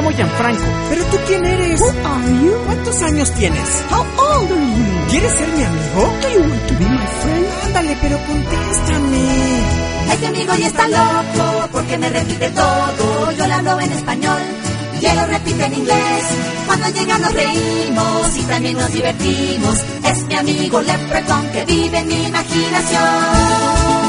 llamo Gianfranco. ¿Pero tú quién eres? Who are you? ¿Cuántos años tienes? How old are you? ¿Quieres ser mi amigo? Do you want to be my friend? Ándale, pero contéstame. Este amigo ya está loco porque me repite todo. Yo le hablo en español y él lo repite en inglés. Cuando llega nos reímos y también nos divertimos. Es mi amigo Leprechaun que vive en mi imaginación.